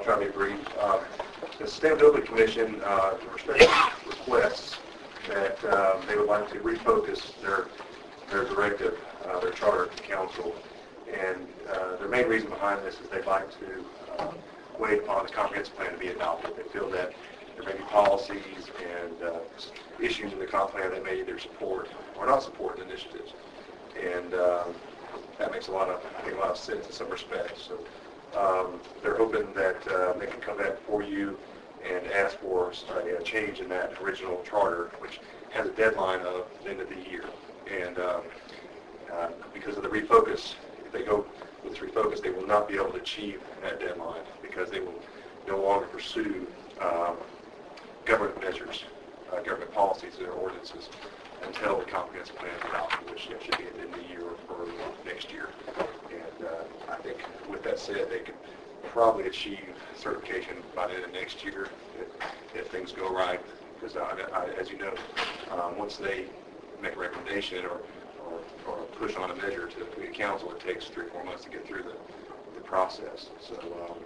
I'll try to be brief. The Sustainability Commission respectfully requests that they would like to refocus their directive, their charter to council. And their main reason behind this is they'd like to wait upon the comprehensive plan to be adopted. They feel that there may be policies and issues in the comp plan that may either support or not support the initiatives. And that makes I think a lot of sense in some respects. So they're hoping that they can come back before you and ask for a change in that original charter, which has a deadline of the end of the year. And because of the refocus, if they go with this refocus, they will not be able to achieve that deadline because they will no longer pursue government measures, government policies or ordinances until the comprehensive plan is adopted, which should be at the end of the year or next year. And I think with that said, they could probably achieve certification by the end of next year if things go right. Because as you know, once they make a recommendation or push on a measure to the council, it takes 3 or 4 months to get through the process. So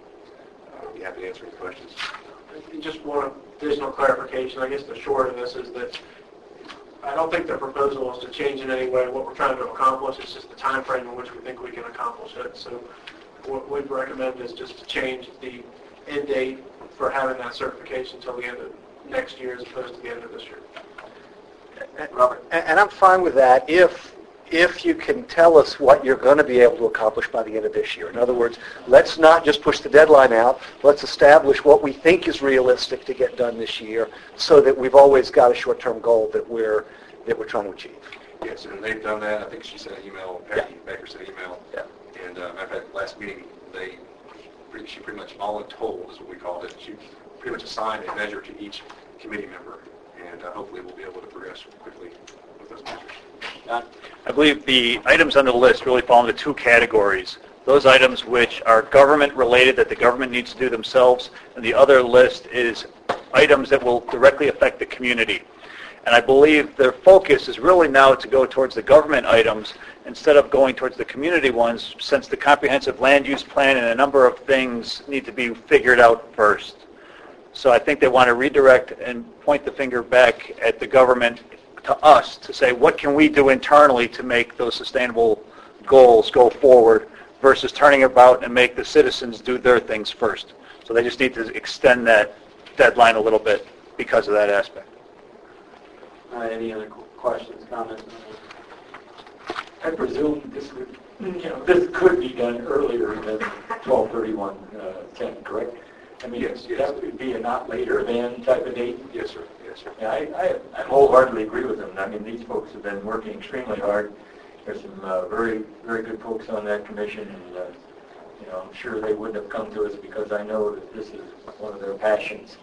be happy to answer any questions. Just one additional clarification. I guess the short of this is that I don't think the proposal is to change in any way what we're trying to accomplish. It's just the time frame in which we think we can accomplish it. So what we'd recommend is just to change the end date for having that certification until the end of next year as opposed to the end of this year. Robert. And I'm fine with that if you can tell us what you're going to be able to accomplish by the end of this year. In other words, let's not just push the deadline out. Let's establish what we think is realistic to get done this year so that we've always got a short-term goal that we're trying to achieve. Yes, and they've done that. I think she sent an email, Patty Baker sent an email. Yeah. And matter of fact, last meeting, she pretty much voluntold is what we called it. She pretty much assigned a measure to each committee member, and hopefully we'll be able to progress quickly with those measures. I believe the items on the list really fall into 2 categories. Those items which are government related that the government needs to do themselves, and the other list is items that will directly affect the community. And I believe their focus is really now to go towards the government items instead of going towards the community ones, since the comprehensive land use plan and a number of things need to be figured out first. So I think they want to redirect and point the finger back at the government to us to say, what can we do internally to make those sustainable goals go forward versus turning about and make the citizens do their things first. So they just need to extend that deadline a little bit because of that aspect. Any other questions, comments? I presume this could be done earlier than 12/31/10, correct? I mean, yes. That would be a not later than type of date? Yes, sir. Yes, sir. Yeah, I wholeheartedly agree with them. I mean, these folks have been working extremely hard. There's some very, very good folks on that commission, and I'm sure they wouldn't have come to us because I know that this is one of their passions.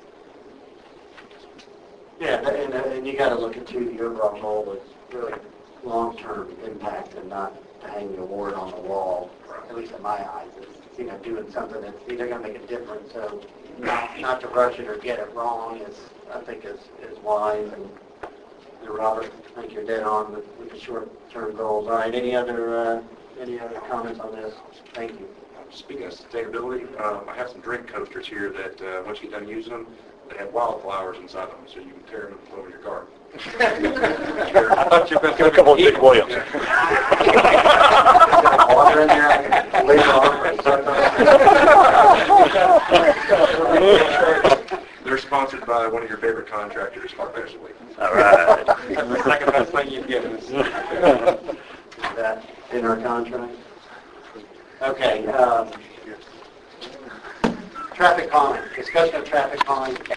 Yeah, and you got to look into the overall goal is really long-term impact and not to hang the award on the wall, at least in my eyes. It's, doing something that's either going to make a difference. So not to rush it or get it wrong I think is wise. And Robert, I think you're dead on with the short-term goals. All right, any other comments on this? Thank you. Speaking of sustainability, I have some drink coasters here that once you get done using them, they have wildflowers inside them, so you can tear them over your garden. I thought you were going to get a couple of Dick Williams. Water in there, I can leave it on. They're sponsored by one of your favorite contractors, Mark Ashley. All right. That's the second best thing you'd get us. Is that in our contract? Okay. Traffic calming. Discussion of traffic calming.